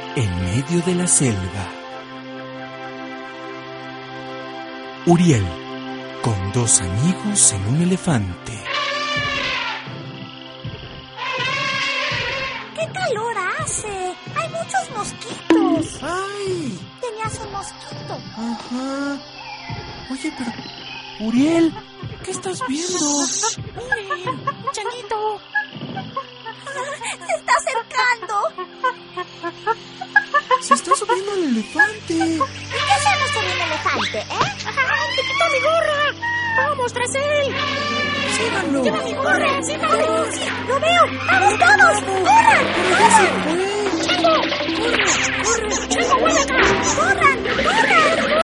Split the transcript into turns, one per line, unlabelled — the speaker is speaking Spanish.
en medio de la selva. Uriel, con dos amigos en un elefante.
¡Qué calor hace! ¡Hay muchos mosquitos!
¡Ay!
Tenías un mosquito.
Ajá. Oye, pero... Uriel, ¿qué estás viendo?
¡Miren! ¡Changuito! ¡Se está acercando!
Se está subiendo el elefante.
¿Y qué hacemos con un elefante,
¡Ay, te quitó mi gorra! ¡Vamos tras él!
Síganlo.
¡Lleva mi gorra! ¡Síganlo!
¡Sí! ¡Lo veo! ¡Vamos todos! ¡Corran!
Pero ya se fue.
¡Chango! ¡Corre! ¡Chango, vuelve acá!
¡Corran! ¡Corran!